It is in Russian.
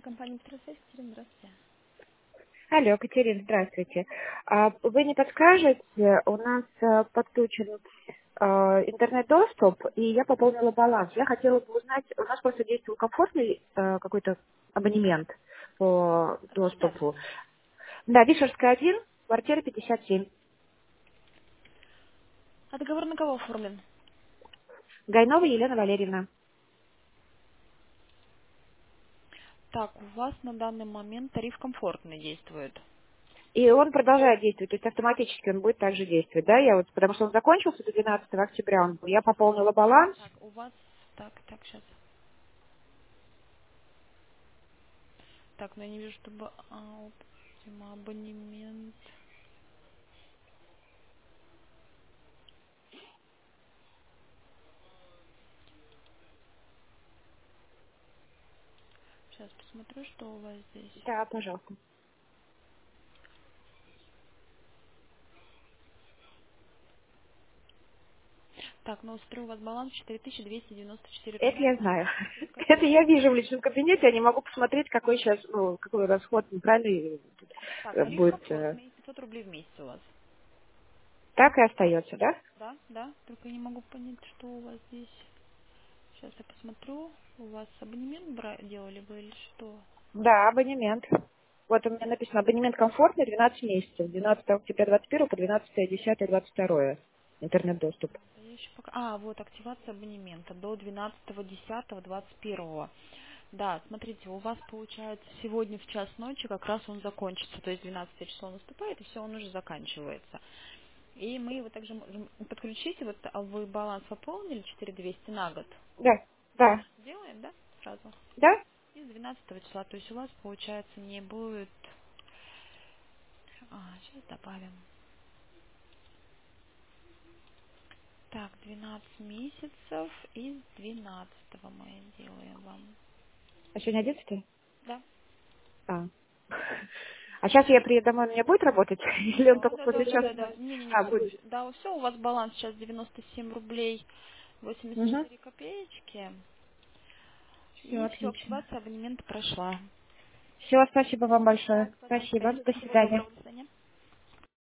Компания «Петросвязь», Катерина, здравствуйте. Алло, Катерина, здравствуйте. Вы не подскажете, у нас подключен интернет-доступ, и я пополнила баланс. Я хотела бы узнать, у нас просто действовал комфортный какой-то абонемент по Подскажите адрес. доступу. Да, Вишерская 1, квартира 57. А договор на кого оформлен? Гайнова Елена Валерьевна. Так, у вас на данный момент тариф комфортный действует. И он продолжает действовать, то есть автоматически он будет также действовать, да? Я вот, потому что он закончился до 12 октября, он был. Я пополнила баланс. Так, у вас... Так, сейчас. Так, но я не вижу, чтобы... абонемент... Сейчас посмотрю, что у вас здесь. Да, пожалуйста. Так, ну, смотрю, у вас баланс 4294 Это рубля я знаю. 86 Это копеек. я вижу в личном кабинете, я не могу посмотреть, какой сейчас, ну, какой расход неправильный Так, тариф будет. комфортный, 500 рублей в месяц у вас. Так и остается, да? Да, да, только я не могу понять, что у вас здесь. Сейчас я посмотрю. У вас абонемент делали вы или что? Да, абонемент. Вот у меня написано абонемент комфортный 12 месяцев. 12 октября 21 по 12 10 22 интернет-доступ. Да я еще пока... вот активация абонемента до 12.10.21. Да, смотрите, у вас получается сегодня в час ночи как раз он закончится, то есть 12 число наступает, и все, он уже заканчивается. И мы его также можем подключить, вот вы баланс пополнили 4200 на год. Да, да, Сделаем, да, сразу? да. И с 12 числа, то есть у вас получается не будет... сейчас добавим. Так, 12 месяцев из 12 мы делаем вам. А сегодня 11? Да. А. А сейчас я приеду домой, он у меня будет работать? Или он Да, только да, да, после да, часа? да, да. Не-не-не, А, будет. да, все, у вас баланс сейчас 97 рублей Угу. 84 копеечки. Все, И все, отлично. активация абонемента прошла. Все, спасибо вам большое. Так, пожалуйста, Спасибо. если До что, всего свидания. доброго, до свидания.